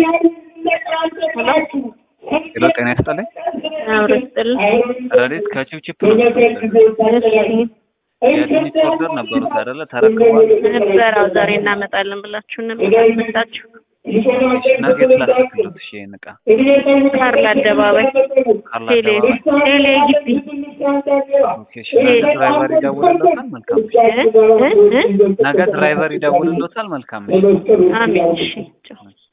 ሄሎ ጤና ይስጥልኝ። ረዲት ከቺፕቺፕ ነው። የትንሽ ኦርደር ነበሩት አይደለ? ተረክቧል ነበረው ዛሬ እናመጣለን ብላችሁ ነበር መጣችሁ። ነገ ትላስክሉት እሺ እንቃ ካርላ አደባባይ ቴሌ ግቢ ኦኬ እሺ ድራይቨር ይደውልልዎታል መልካም ነገ ድራይቨር ይደውልልዎታል መልካም አሜን እሺ